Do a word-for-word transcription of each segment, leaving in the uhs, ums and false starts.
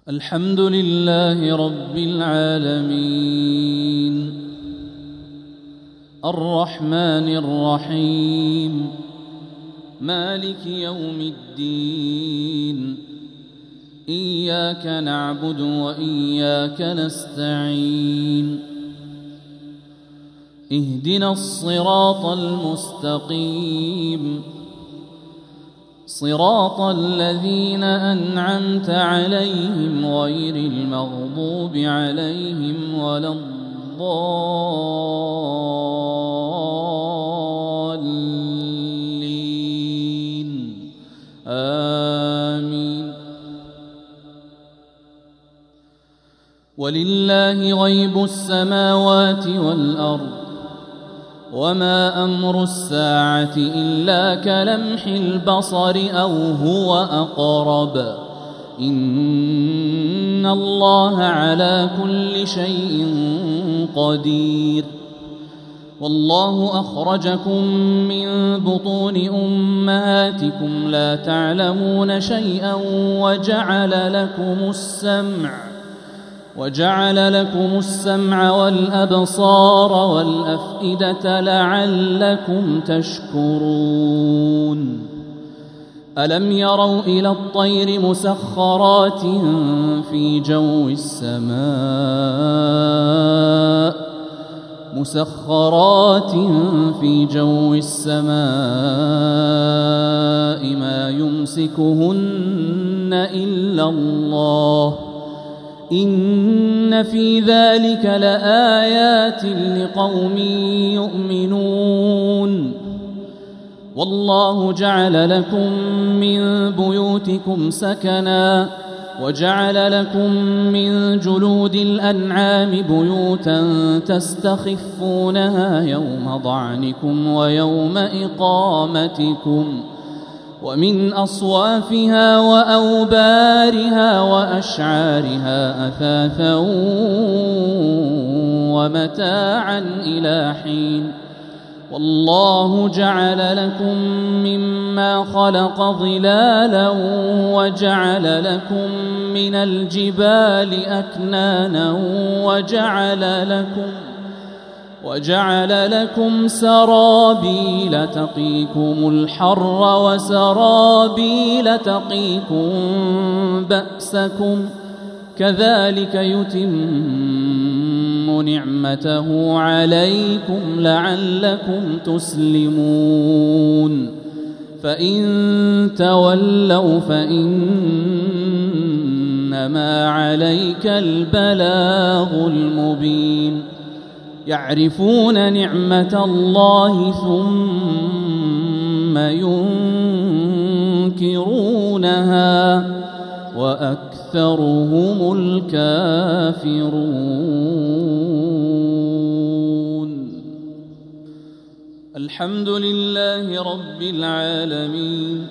الحمد لله رب العالمين الرحمن الرحيم مالك يوم الدين إياك نعبد وإياك نستعين اهدنا الصراط المستقيم صراط الذين أنعمت عليهم غير المغضوب عليهم ولا الضالين آمين. ولله غيب السماوات والأرض وما أمر الساعة إلا كلمح البصر أو هو أقرب إن الله على كل شيء قدير. والله أخرجكم من بطون أمهاتكم لا تعلمون شيئا وجعل لكم السمع وجعل لكم السمع والأبصار والأفئدة لعلكم تشكرون. ألم يروا إلى الطير مسخرات في جو السماء مسخرات في جو السماء ما يمسكهن إلا الله إن في ذلك لآيات لقوم يؤمنون. والله جعل لكم من بيوتكم سكنا وجعل لكم من جلود الأنعام بيوتا تستخفونها يوم ضعنكم ويوم إقامتكم ومن أصوافها وأوبارها وأشعارها أثاثا ومتاعا إلى حين. والله جعل لكم مما خلق ظلالا وجعل لكم من الجبال أكنانا وجعل لكم وجعل لكم سرابيل تقيكم الحر وسرابيل تقيكم بأسكم كذلك يتم نعمته عليكم لعلكم تسلمون. فإن تولوا فإنما عليك البلاغ المبين. يعرفون نعمة الله ثم ينكرونها وأكثرهم الكافرون. الحمد لله رب العالمين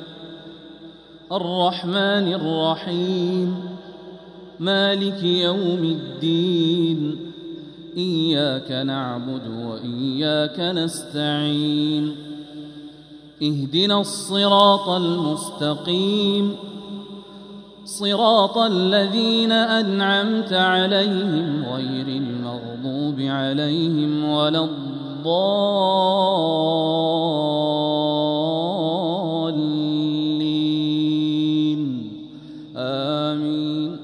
الرحمن الرحيم مالك يوم الدين إياك نعبد وإياك نستعين اهدنا الصراط المستقيم صراط الذين أنعمت عليهم غير المغضوب عليهم ولا الضالين آمين.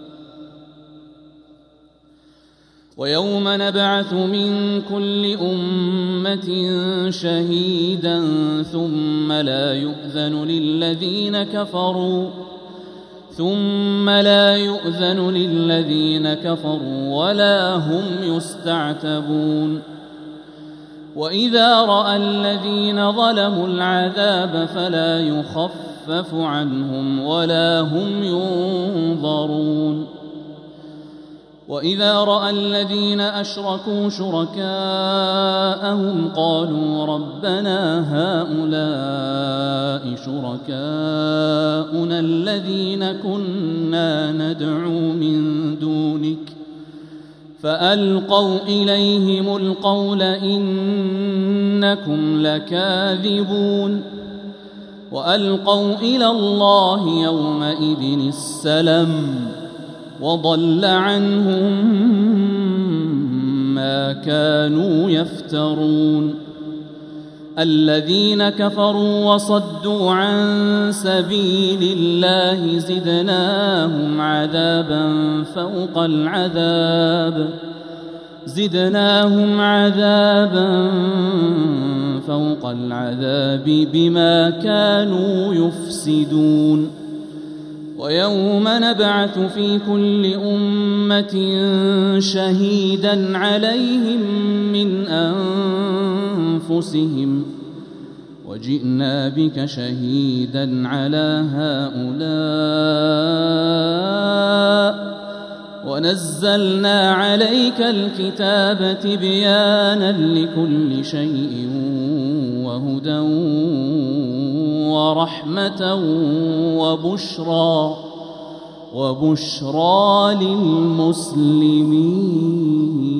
ويوم نبعث من كل أمة شهيدا ثم لا يؤذن للذين كفروا ثم لا يؤذن للذين كفروا ولا هم يستعتبون. وإذا رأى الذين ظلموا العذاب فلا يخفف عنهم ولا هم ينظرون. وإذا رأى الذين أشركوا شركاءهم قالوا ربنا هؤلاء شركاؤنا الذين كنا ندعو من دونك فألقوا إليهم القول إنكم لكاذبون. وألقوا إلى الله يومئذ السلم وضل عنهم ما كانوا يفترون الذين كفروا وصدوا عن سبيل الله زدناهم عذابا فوق العذاب زدناهم عذابا فوق العذاب بما كانوا يفسدون ويوم نبعث في كل أمة شهيدا عليهم من أنفسهم وجئنا بك شهيدا على هؤلاء ونزلنا عليك الكتاب تبيانا لكل شيء وهدى ورحمة وبشرى وبشرى للمسلمين.